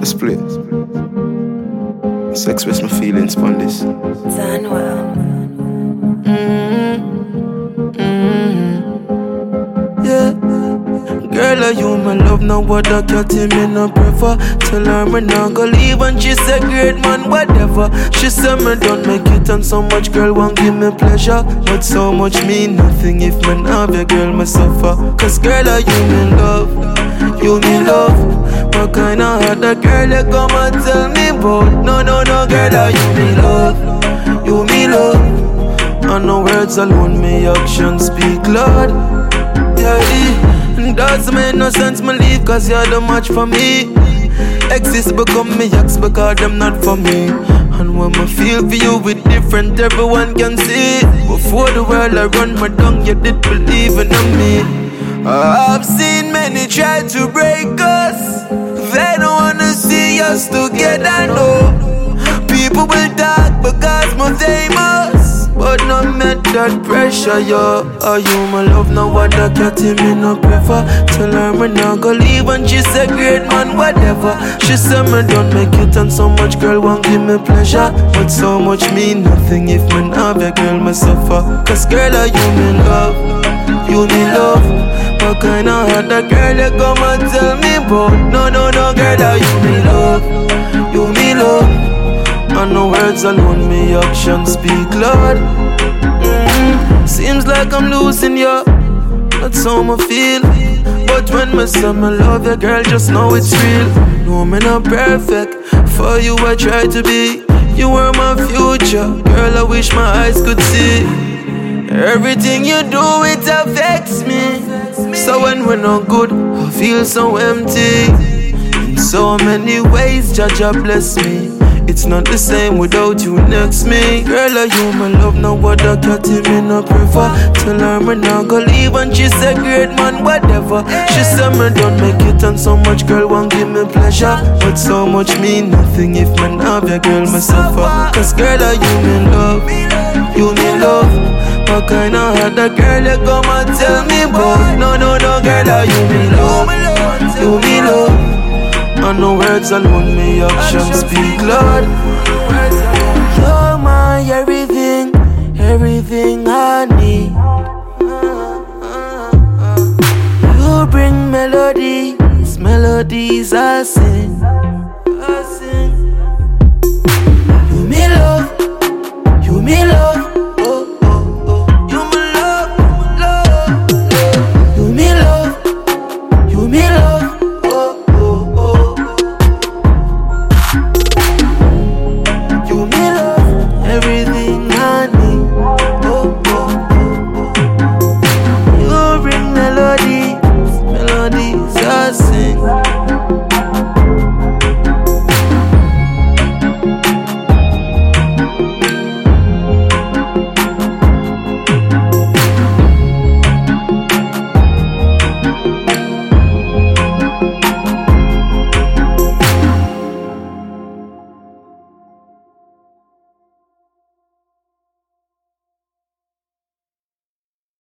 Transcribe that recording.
split. Let's express my feelings on this. Yeah. Girl, are you my love? Now what I cat him in no prefer. Tell her me not go leave and she said great man, whatever. She said me don't make it and so much girl won't give me pleasure. But so much mean nothing if me have your girl me suffer. Cause girl, are you me love? You me love. What kind of heart that girl you come and tell me about? No, girl, are you me love? You me love. And no words alone, me actions speak loud. Yeah, doesn't make no sense me leave cause you're the match for me. Exes become me ex because them not for me. And when I feel for you with different, everyone can see. Before the world I run my tongue, you did believe in me. I've seen many try to break us. They don't wanna see us together, no. People will talk because I'm famous, but no met that pressure, yo. Are you my love? Now what I cat him in no prefer. Tell her me not go leave and she said great man, whatever. She said me don't make it and so much girl won't give me pleasure. But so much mean nothing if me have your girl me suffer. Cause girl, are you me love? You me love. What kind of heart that girl you come and tell me about? No, girl, are you me love? You me love. And no words alone, me actions speak loud. Seems like I'm losing you, that's how I feel. But when me say me love you, girl, just know it's real. No, me not perfect, for you I try to be. You were my future, girl, I wish my eyes could see. Everything you do, it affects me. So when we're not good, I feel so empty. In so many ways, Jaja bless me. It's not the same without you next me. Girl, are you my love? Now what I cat him in no prefer. Tell her me not go leave and she said great man, whatever. She said me don't make it and so much girl won't give me pleasure. But so much mean nothing if me have your girl me suffer. Cause girl, are you me love? You me love. What kind of heart that girl you come and tell me about? No, girl, are you me love? You me love. And no words alone, me actions speak loud. You're my everything, everything I need. You bring melodies, melodies I sing.